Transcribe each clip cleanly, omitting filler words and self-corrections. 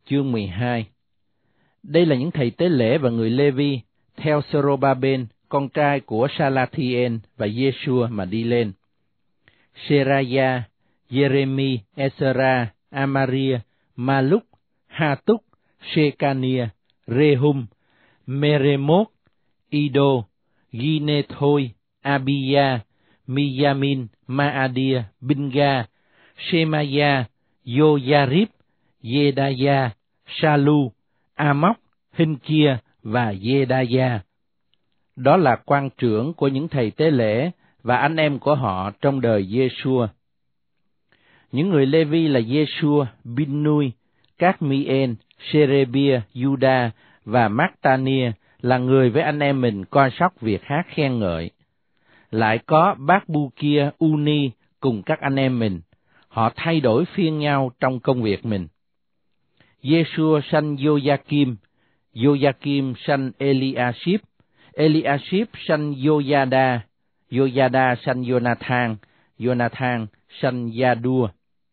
chương 12. Đây là những thầy tế lễ và người Lê-vi theo Sơ-rô-ba-bên, con trai của Sa-la-thi-en và Giê-xua mà đi lên. Sê-ra-gia, Giê-rê-mi, Ê-sơ-ra, A-ma-ria, Ma-lúc, Ha-túc, Sê-ca-nia, Rê-hum, Mê-rê-mốt, Y-đô, Ghi-nê-thôi, A-bi-ya, Mi-ya-min, Ma-a-đia, Binh-ga, Sê-ma-ya, Yo-gia-ríp, Dê-đa-gia, Sa-lu, A-móc, Hinh-kia và Dê-đa-gia. Đó là quan trưởng của những thầy tế lễ và anh em của họ trong đời Giê-xua. Những người Lê-vi là Giê-xua, Bin-nui, Cát-mi-en, Sê-rê-bia, Giu-đa và Mát-ta-nia là người với anh em mình coi sóc việc hát khen ngợi. Lại có Bác-bu-kia, U-ni cùng các anh em mình, họ thay đổi phiên nhau trong công việc mình. Giê-xua sanh Giô-gia-kim, Giô-gia-kim sanh Eli-a-shíp, Eli-a-shíp sanh Giô-gia-đa, Giô-gia-đa sanh Giô-na-thang, Giô-na-thang sanh Gia-đua.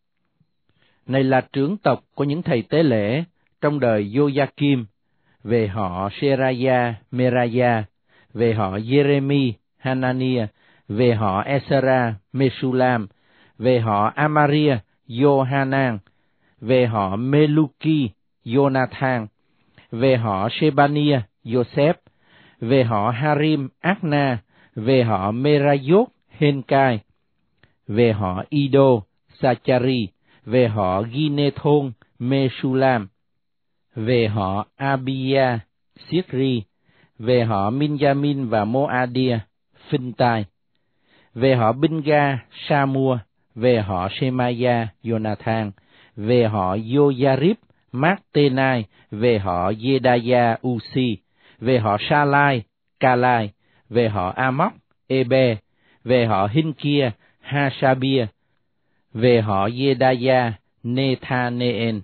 Này là trưởng tộc của những thầy tế lễ trong đời Giô-gia-kim, về họ Sê-ra-gia, Mê-ra-gia, về họ Giê-rê-mi, Ha-na-nia, về họ Ê-sơ-ra, Mê-su-lam, về họ A-ma-ria, Giô-ha-nan, về họ Mê-lu-ki, Giô-na-thang, về họ Sê-ba-nia, Giô-xép, về họ Ha-rim, Ác-na, về họ Mê-ra-dốt, Hên-cai, về họ Y-đô, Sa-cha-ri, về họ Ghi-nê-thôn, Mê-su-lam, về họ A-bi-ya, Siết-ri, về họ Min-gia-min và Mô-a-đia, Phinh-tai, về họ Binh-ga, Sa-mua, về họ Sê-ma-ya, Giô-na-thang, về họ Giô-gia-ríp, Mát-tê-nai, về họ Dê-đa-gia, U-si, về họ Sa-lai, Ca-lai, về họ A-móc, Ê-bê, về họ Hinh-kia, Ha-sa-bia, về họ Dê-đa-gia, Nê-tha-nê-en.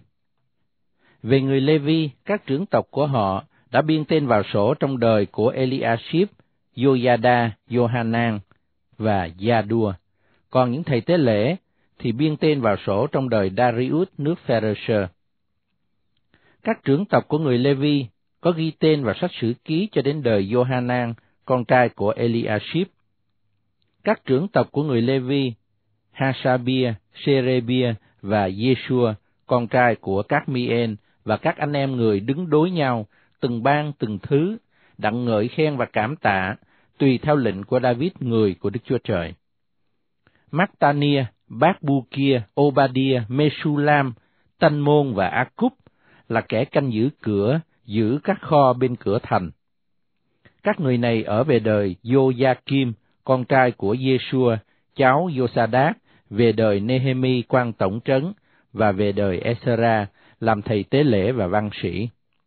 Về người Lê-vi, các trưởng tộc của họ đã biên tên vào sổ trong đời của Eli-a-shíp, Giô-gia-đa, Giô-ha-nan và Gia-đua. Còn những thầy tế lễ thì biên tên vào sổ trong đời Đa-ri-út nước Phê-rơ-sơ. Các trưởng tộc của người Lê-vi có ghi tên vào sách sử ký cho đến đời Giô-ha-nan, con trai của Eli-a-shíp. Các trưởng tộc của người Lê-vi, Ha-sa-bia, Sê-rê-bia và Giê-xua, con trai của Cát-mi-en và các anh em người đứng đối nhau, từng ban từng thứ, đặng ngợi khen và cảm tạ, tùy theo lệnh của David, người của Đức Chúa Trời. Mát-ta-nia, Bác-bu-kia, Ô-ba-đia, Mê-su-lam, Tanh-môn và A-cúp là kẻ canh giữ cửa, giữ các kho bên cửa thành. Các người này ở về đời Giô-gia-kim, con trai của Giê-xua, cháu Giô-sa-đát, về đời Nê-hê-mi quan tổng trấn, và về đời Ê-sơ-ra làm thầy tế lễ và văn sĩ.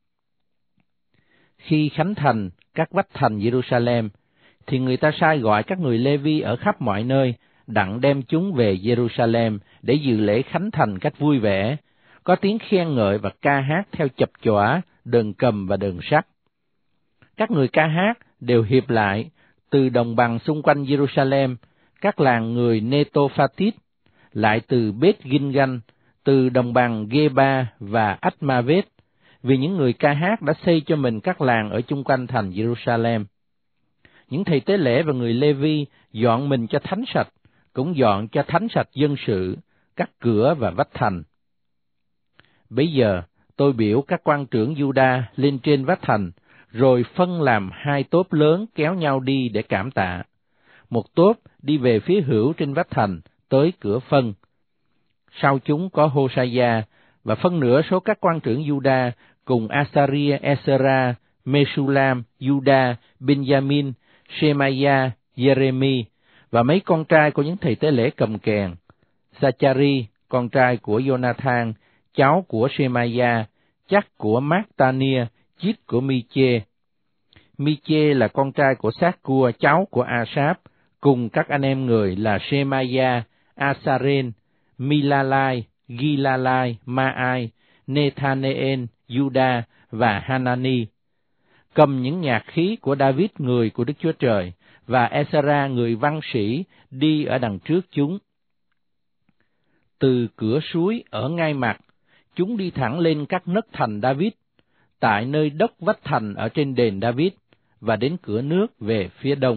Khi khánh thành các vách thành Giê-ru-sa-lem, thì người ta sai gọi các người Lê-vi ở khắp mọi nơi, đặng đem chúng về Giê-ru-sa-lem để dự lễ khánh thành cách vui vẻ, có tiếng khen ngợi và ca hát theo chập chõa, đờn cầm và đờn sắt. Các người ca hát đều hiệp lại từ đồng bằng xung quanh Giê-ru-sa-lem, các làng người Nê-tô-pha-tít, lại từ Bết-gin-ganh, từ đồng bằng Gê-ba và Ách-ma-vết, vì những người ca hát đã xây cho mình các làng ở chung quanh thành Giê-ru-sa-lem. Những thầy tế lễ và người Lê-vi dọn mình cho thánh sạch, cũng dọn cho thánh sạch dân sự, các cửa và vách thành. Bấy giờ, tôi biểu các quan trưởng Giu-đa lên trên vách thành, rồi phân làm hai tốp lớn kéo nhau đi để cảm tạ. Một tốp đi về phía hữu trên vách thành, tới cửa phân. Sau chúng có Hô-sa-da, và phân nửa số các quan trưởng Giu-đa cùng A-sa-ria, Ê-sơ-ra, Mê-su-lam, Giu-đa, Binh-gia-min, Sê-ma-ya, Giê-rê-mi, và mấy con trai của những thầy tế lễ cầm kèn, Sa-cha-ri, con trai của Giô-na-thang, cháu của Sê-ma-ya, chắc của Mát-ta-nia, chít của Mi-chê. Mi-chê là con trai của Sát-cua, cháu của A-sáp, cùng các anh em người là Sê-ma-ya, A-sa-rên, Mi-la-lai, Ghi-la-lai, Ma-ai, Nê-tha-nê-en, Giu-đa và Ha-na-ni, cầm những nhạc khí của David, người của Đức Chúa Trời, và Ê-sơ-ra, người văn sĩ, đi ở đằng trước chúng. Từ cửa suối ở ngay mặt, chúng đi thẳng lên các nấc thành David, tại nơi đất vách thành ở trên đền David, và đến cửa nước về phía đông.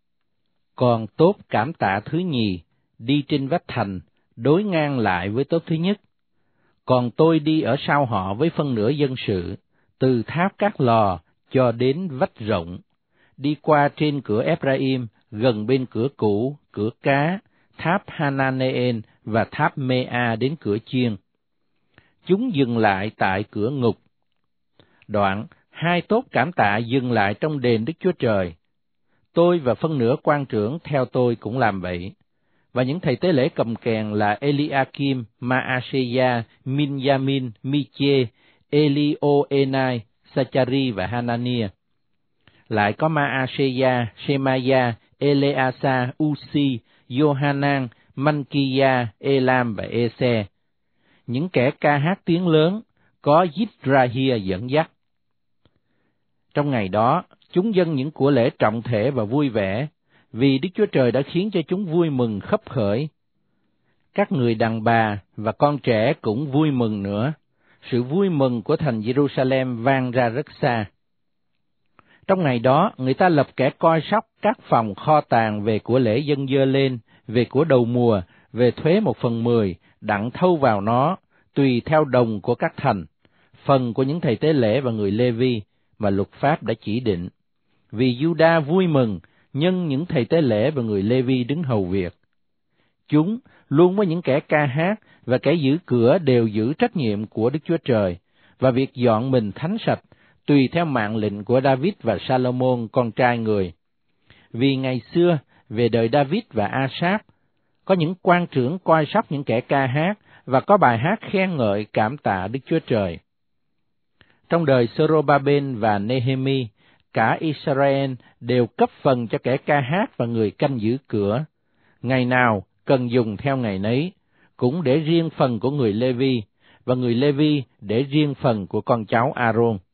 Còn tốp cảm tạ thứ nhì đi trên vách thành, đối ngang lại với tốp thứ nhất. Còn tôi đi ở sau họ với phân nửa dân sự, từ tháp các lò cho đến vách rộng, đi qua trên cửa Ephraim, gần bên cửa cũ, cửa cá, tháp Hananeel và tháp Mea đến cửa chiên. Chúng dừng lại tại cửa ngục. Đoạn, hai tốp cảm tạ dừng lại trong đền Đức Chúa Trời. Tôi và phân nửa quan trưởng theo tôi cũng làm vậy. Và những thầy tế lễ cầm kèn là Eliakim, Maaseia, Minyamin, Miche, Elioenai, Sachari và Hanania. Lại có Maaseia, Shemaya, Eleasa, Uzi, Johanan, Mankiya, Elam và Ese. Những kẻ ca hát tiếng lớn, có Yisrahia dẫn dắt. Trong ngày đó, chúng dâng những của lễ trọng thể và vui vẻ, vì Đức Chúa Trời đã khiến cho chúng vui mừng khấp khởi. Các người đàn bà và con trẻ cũng vui mừng nữa. Sự vui mừng của thành Jerusalem vang ra rất xa. Trong ngày đó, người ta lập kẻ coi sóc các phòng kho tàng về của lễ dâng dơ lên, về của đầu mùa, về thuế 1/10, đặng thâu vào nó, tùy theo đồng của các thành, phần của những thầy tế lễ và người Lê-vi mà luật pháp đã chỉ định. Vì Giu-đa vui mừng, nhân những thầy tế lễ và người Lê-vi đứng hầu việc. Chúng, luôn với những kẻ ca hát và kẻ giữ cửa đều giữ trách nhiệm của Đức Chúa Trời, và việc dọn mình thánh sạch, tùy theo mạng lệnh của David và Salomon con trai người. Vì ngày xưa, về đời David và Asaph, có những quan trưởng coi sóc những kẻ ca hát, và có bài hát khen ngợi cảm tạ Đức Chúa Trời. Trong đời Sơ-rô-ba-bên và Nê-hê-mi, cả Israel đều cấp phần cho kẻ ca hát và người canh giữ cửa. Ngày nào cần dùng theo ngày nấy, cũng để riêng phần của người Lê-vi, và người Lê-vi để riêng phần của con cháu A-rôn.